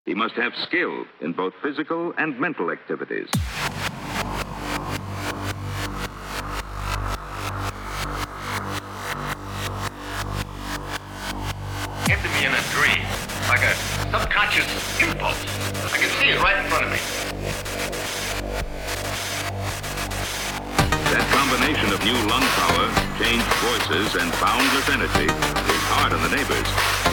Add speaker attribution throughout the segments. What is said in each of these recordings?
Speaker 1: He must have skill in both physical and mental activities.
Speaker 2: Came to me in a dream, like a subconscious impulse. I can see it right in front of me.
Speaker 1: That combination of new lung power, changed voices, and boundless energy is hard on the neighbors.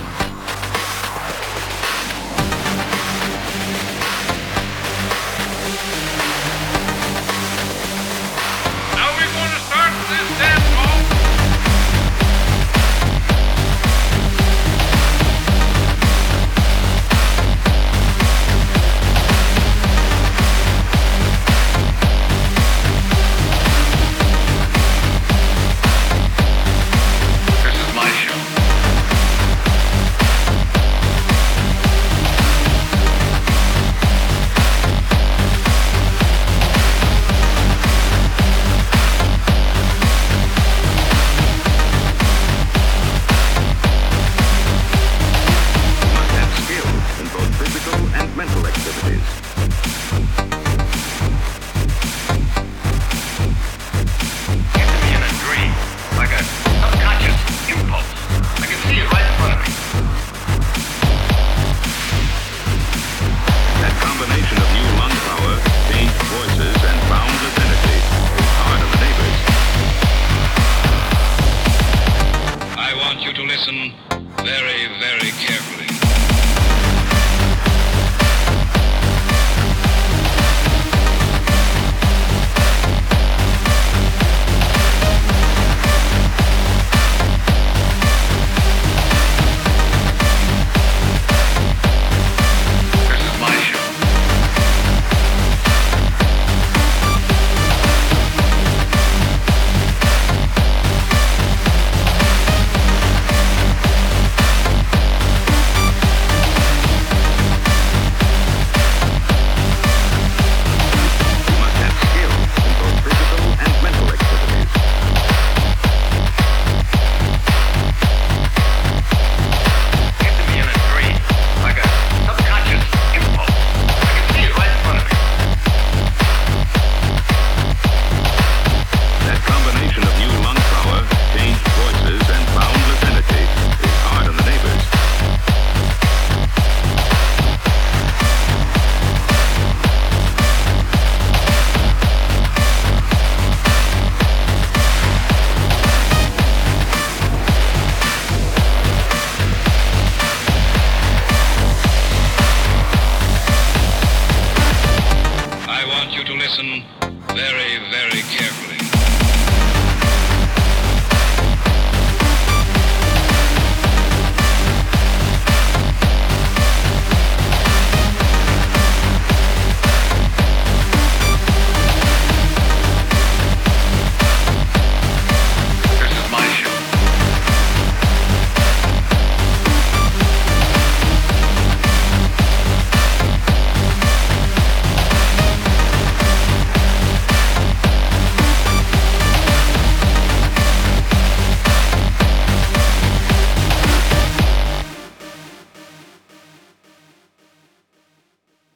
Speaker 2: Now we're going to start this dance hall. This is my show.
Speaker 1: He must have skill in both physical and mental activities.
Speaker 2: Came to me in a dream, like a subconscious impulse. I can see it right in front of me.
Speaker 1: That combination of new lung power, changed voices, and boundless energy is hard on the neighbors.
Speaker 3: I want you to listen very, very carefully.
Speaker 2: This is my show.
Speaker 1: He must have skill in both physical and mental activities.
Speaker 2: Came to me in a dream, like a subconscious impulse. I can see it right in front of me.
Speaker 1: That combination of new lung power, changed voices, and boundless energy is hard on the neighbors.
Speaker 3: I want you to listen